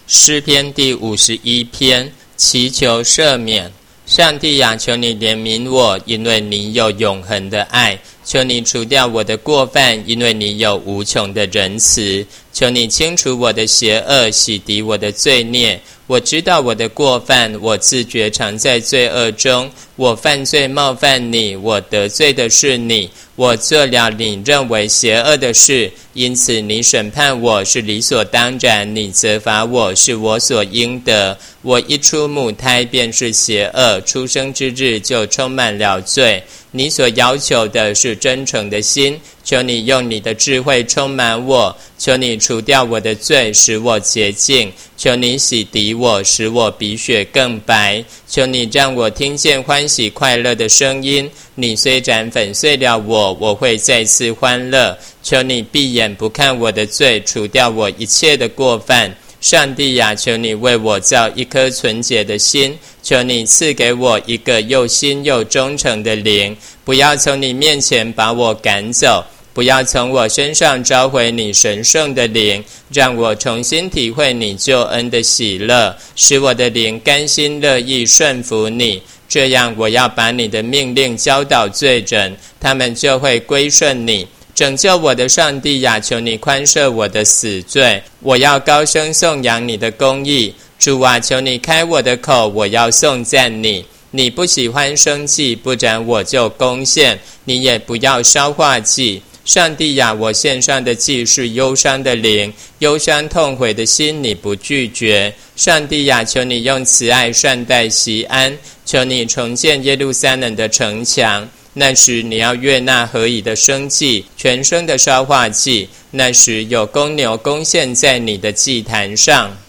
诗篇第51篇，祈求赦免。上帝啊，求你怜悯我，因为你有永恒的爱。求你除掉我的过犯，因为你有无穷的仁慈。求你清除我的邪恶，洗涤我的罪孽。我知道我的过犯，我自觉常在罪恶中。我犯罪冒犯你，我得罪的是你。我做了你认为邪恶的事，因此你审判我是理所当然，你责罚我是我所应得。我一出母胎便是邪恶，出生之日就充满了罪。你所要求的是真诚的心，求你用你的智慧充满我，求你除掉我的罪，使我洁净，求你洗涤我，使我比雪更白，求你让我听见欢喜快乐的声音。你虽然粉碎了我，我会再次欢乐。求你闭眼不看我的罪，除掉我一切的过犯。上帝啊，求你为我造一颗纯洁的心，求你赐给我一个又新又忠诚的灵，不要从你面前把我赶走，不要从我身上召回你神圣的灵，让我重新体会你救恩的喜乐，使我的灵甘心乐意顺服你。这样我要把你的命令教导罪人，他们就会归顺你。拯救我的上帝呀，求你宽赦我的死罪，我要高声颂扬你的公义。主啊，求你开我的口，我要颂赞你。你不喜欢生祭，不然我就攻陷，你也不要烧化祭。上帝呀，我献上的祭是忧伤的灵，忧伤痛悔的心你不拒绝。上帝呀，求你用慈爱善待锡安，求你重建耶路撒冷的城墙。那时你要悦纳合宜的生祭，全牲的烧化祭。那时有公牛公献在你的祭坛上。